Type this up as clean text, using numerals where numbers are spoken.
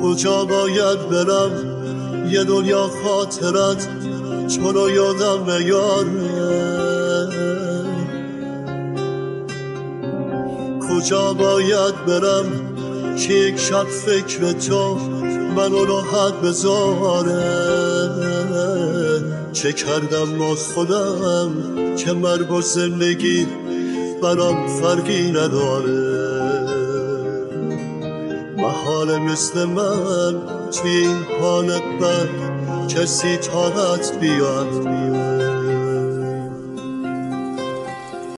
کجا باید برم یه دنیا خاطرت چونو یادم نیاره. کجا باید برم که یک شب فکر تو منو راحت بذاره. چه کردم با خودم که مرگ و زندگی برام فرقی نداره. محاله مثل من توی این حالت بد کسی طاقت بیاد